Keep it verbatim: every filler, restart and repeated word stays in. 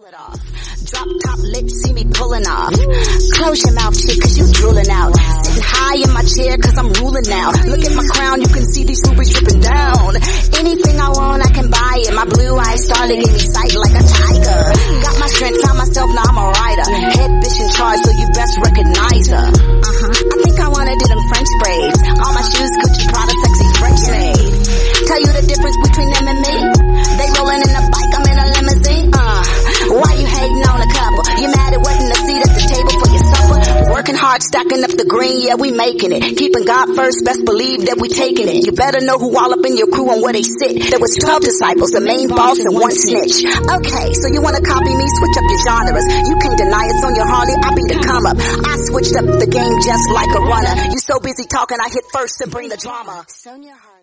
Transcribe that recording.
Off. Drop top lip, see me pulling off. Close your mouth, chick, cause you drooling out. Sitting high in my chair, cause I'm ruling now. Look at my crown, you can see these rubies dripping down. Anything I want, I can buy it. My blue eyes started giving me sight like a tiger. Got my strength, found myself, now I'm a rider. Head bitch in charge, so you best recognize her. Uh-huh. I think I wanna do them French braids. All my shoes, Gucci, Prada, sexy French made. Tell you the difference between them and me. They rolling in a bike, I'm in a limousine. Uh. Why you hating on a couple? You mad it wasn't a seat at the table for your supper? Working hard, stacking up the green, yeah, we making it. Keeping God first, best believe that we taking it. You better know who all up in your crew and where they sit. There was twelve disciples, the main boss and one snitch. Okay, so you wanna copy me? Switch up your genres. You can't deny it's on your Harley, I be the come up. I switched up the game just like a runner. You so busy talking, I hit first to bring the drama. Sonia